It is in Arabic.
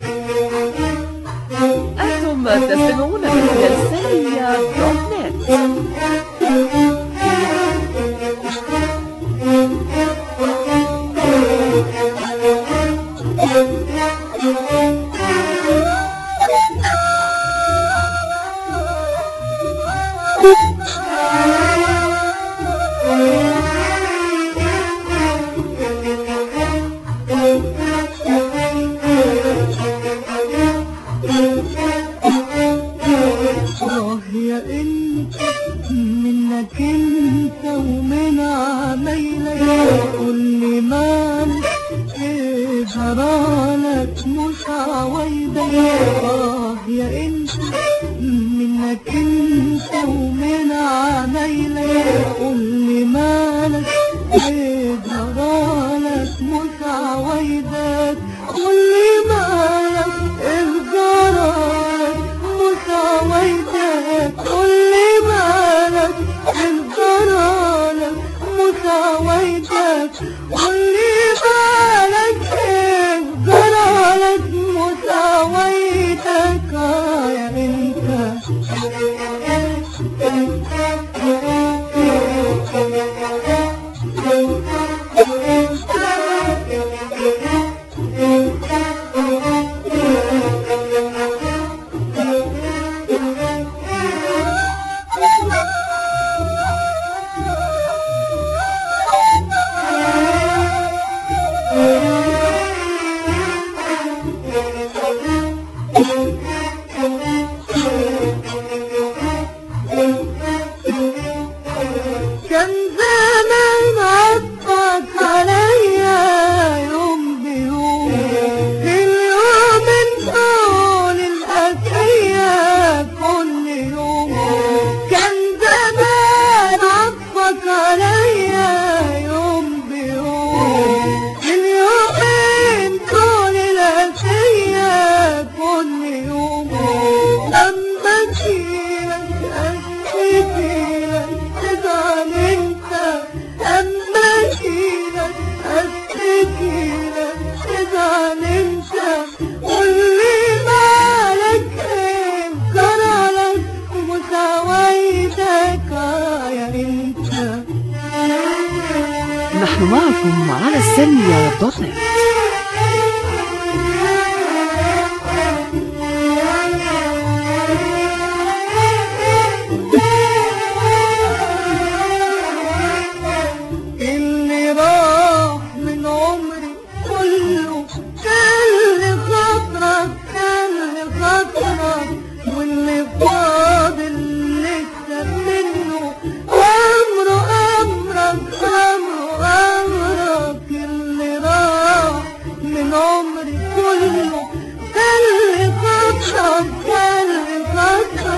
أنتم تستمعون من السلمية دوت نت. يا انت منك انت ومن عمايلك كل مالك ايه جرالك مش عوايدك. يا انت منك انت ومن عمايلك كل مالك ايه جرالك مش عوايدك. كل مالك ايه جرالك مش عوايدك. كل مالك ايه جرالك مش عوايدك. كل مالك ايه جرالك مش عوايدك. يا انت كان زمان عطفك عليا يوم بيوم. اليوم طول الأسية كل يوم. كان زمان عطفك عليا يوم بيوم. اليوم طول الأسية كل يوم. لما تجيلك أشتكيلك تزعل انت. اما اجيلك اشتكيلك تزعل انت. قولي مالك ايه جرالك مش عوايدك. يا انت نحن معكم على السلمية دوت نت. اللي راح من عمري كله كان خاطرك كان خاطرك. واللي فاضل لسه منه أمره أمرك أمره أمرك. اللي راح من عمري كله كان خاطرك كان خاطرك.